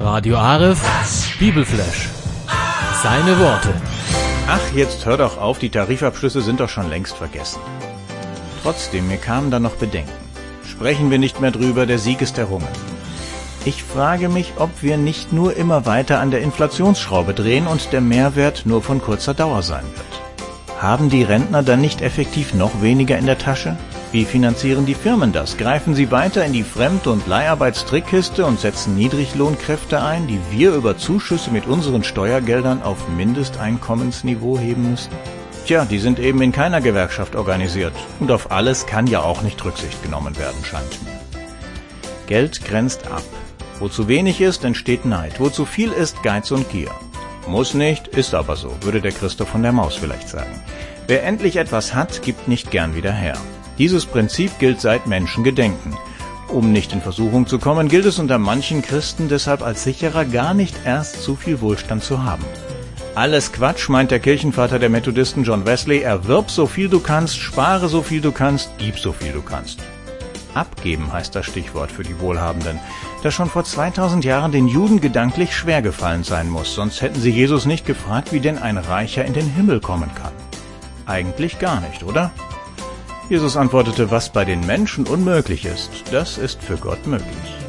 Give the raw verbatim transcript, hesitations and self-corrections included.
Radio Aref, Bibelflash. Seine Worte. Ach, jetzt hör doch auf, die Tarifabschlüsse sind doch schon längst vergessen. Trotzdem, mir kamen da noch Bedenken. Sprechen wir nicht mehr drüber, der Sieg ist errungen. Ich frage mich, ob wir nicht nur immer weiter an der Inflationsschraube drehen und der Mehrwert nur von kurzer Dauer sein wird. Haben die Rentner dann nicht effektiv noch weniger in der Tasche? Wie finanzieren die Firmen das? Greifen sie weiter in die Fremd- und Leiharbeitstrickkiste und setzen Niedriglohnkräfte ein, die wir über Zuschüsse mit unseren Steuergeldern auf Mindesteinkommensniveau heben müssen? Tja, die sind eben in keiner Gewerkschaft organisiert. Und auf alles kann ja auch nicht Rücksicht genommen werden, scheint mir. Geld grenzt ab. Wo zu wenig ist, entsteht Neid. Wo zu viel ist, Geiz und Gier. Muss nicht, ist aber so, würde der Christoph von der Maus vielleicht sagen. Wer endlich etwas hat, gibt nicht gern wieder her. Dieses Prinzip gilt seit Menschengedenken. Um nicht in Versuchung zu kommen, gilt es unter manchen Christen deshalb als sicherer, gar nicht erst zu viel Wohlstand zu haben. Alles Quatsch, meint der Kirchenvater der Methodisten John Wesley. Erwirb so viel du kannst, spare so viel du kannst, gib so viel du kannst. Abgeben heißt das Stichwort für die Wohlhabenden, das schon vor zweitausend Jahren den Juden gedanklich schwer gefallen sein muss, sonst hätten sie Jesus nicht gefragt, wie denn ein Reicher in den Himmel kommen kann. Eigentlich gar nicht, oder? Jesus antwortete, was bei den Menschen unmöglich ist, das ist für Gott möglich.